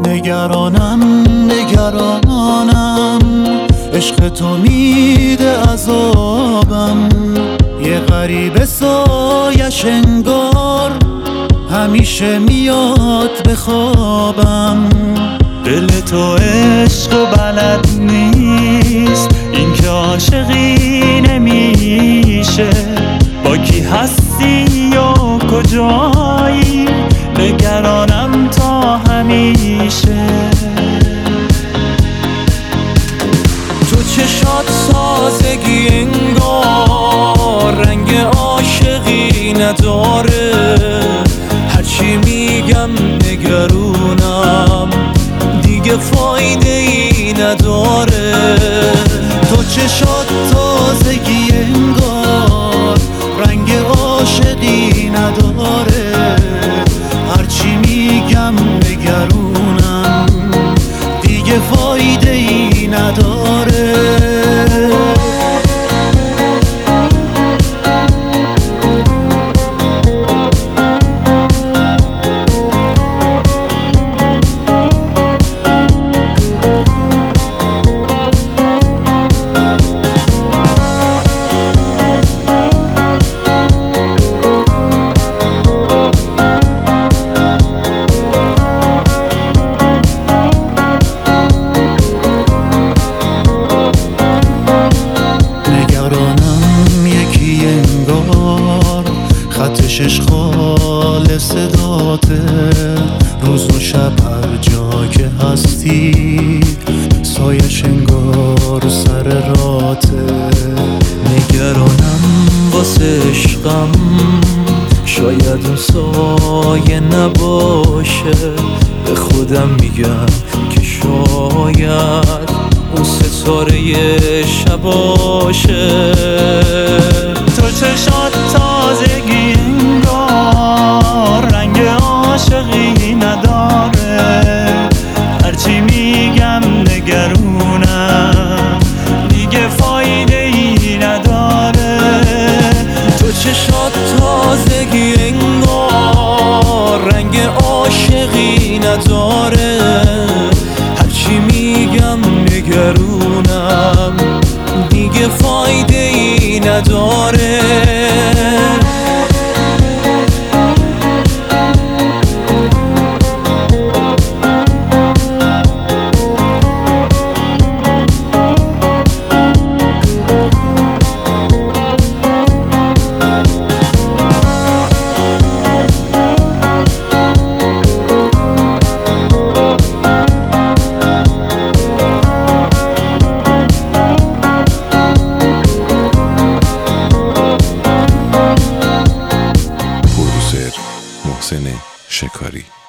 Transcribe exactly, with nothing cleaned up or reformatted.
نگرانم نگرانم عشق تو میده عذابم، یه غریبه سایش انگار همیشه میاد به خوابم. دل تو عشق و بلد نیست، این که عاشقی نمیشه. با کی هستی یا کجایی، نگرانم تا همیشه. تو چشات تازگی انگار رنگ عاشقی نداره، هرچی میگم نگرونم دیگه فایده ای نداره. تو چشات تازگی انگار رنگ عاشقی نداره، هرچی میگم نگرونم دیگه فایده ای نداره. خطش اشغال صداته، روز و شب هر جا که هستی سایش انگار سر راته. نگرانم واسه عشقم، شاید اون سایه نباشه. به خودم میگم که شاید اون ستاره شباشه. تو چشات تازگی انگار رنگ عاشقی نداره، هرچی میگم نگرونم دیگه فایده ای نداره. تو چشات تازگی انگار رنگ عاشقی نداره، هرچی میگم نگرونم دیگه فایده ای نداره. محسن شکاری.